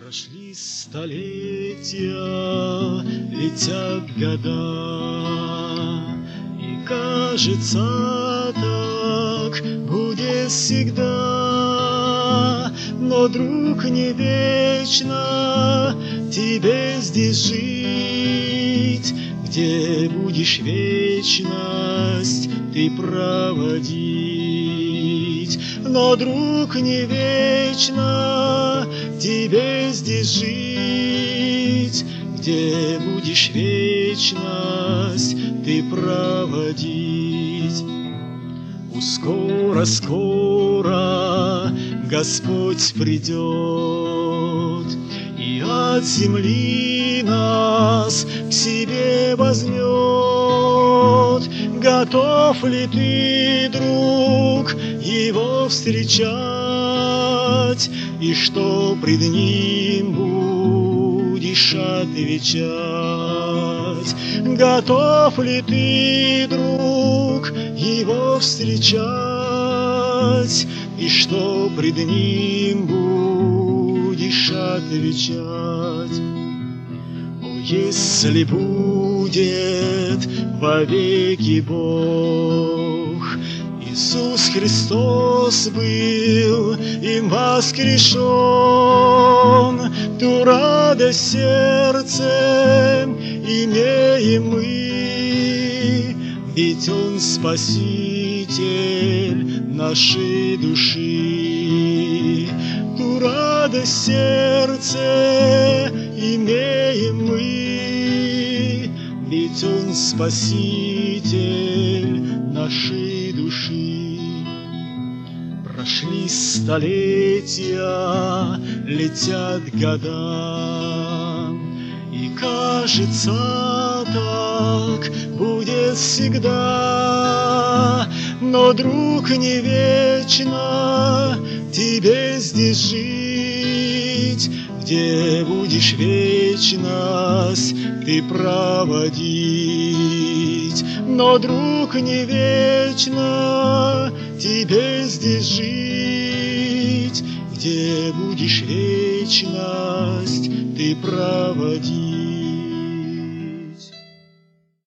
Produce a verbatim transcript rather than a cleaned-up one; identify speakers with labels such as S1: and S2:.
S1: Прошли столетия, летят года, и кажется, так будет всегда. Но, друг, не вечно тебе здесь жить, где будешь вечность ты проводить. Но, друг, не вечно тебе здесь жить, где будешь вечность ты проводить. Скоро-скоро Господь придет и от земли нас к себе возьмет. Готов ли ты, друг, Его встречать? И что пред Ним будешь отвечать? Готов ли ты, друг, Его встречать? И что пред Ним будешь отвечать? О, если будет вовеки Бог, Иисус Христос был им воскрешен, ту радость сердцем имеем мы, ведь Он Спаситель нашей души. Ту радость сердце имеем мы, ведь Он Спаситель нашей души. Прошли столетия, летят года, и кажется, так будет всегда. Но, друг, не вечно тебе здесь жить, где будешь вечность ты проводить. Но, друг, не вечно тебе здесь жить, где будешь вечность ты проводить.